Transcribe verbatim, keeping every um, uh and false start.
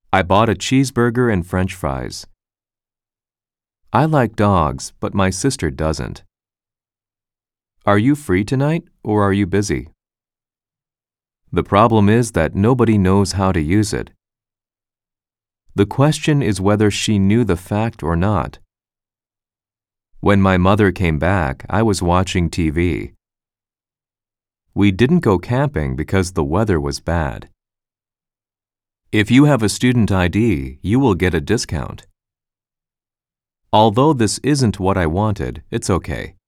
I bought a cheeseburger and French fries. I like dogs, but my sister doesn't. Are you free tonight, or are you busy? The problem is that nobody knows how to use it. The question is whether she knew the fact or not. When my mother came back, I was watching T V. We didn't go camping because the weather was bad. If you have a student I D, you will get a discount. Although this isn't what I wanted, it's okay.